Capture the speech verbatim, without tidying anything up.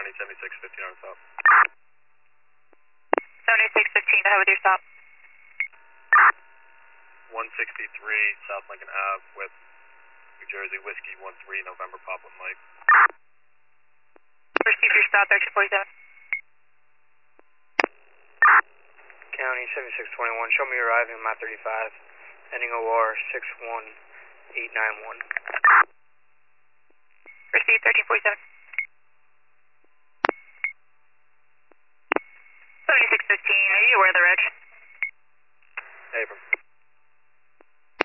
County seventy-six fifteen on stop. seventy-six fifteen, go ahead with your stop. one sixty-three South Lincoln Ave with New Jersey Whiskey one three November Papa Mike. Receive your stop, direction forty-seven. County seventy-six twenty-one, show me arriving at mile thirty-five, ending O R six one eight nine one. Receive thirteen forty-seven.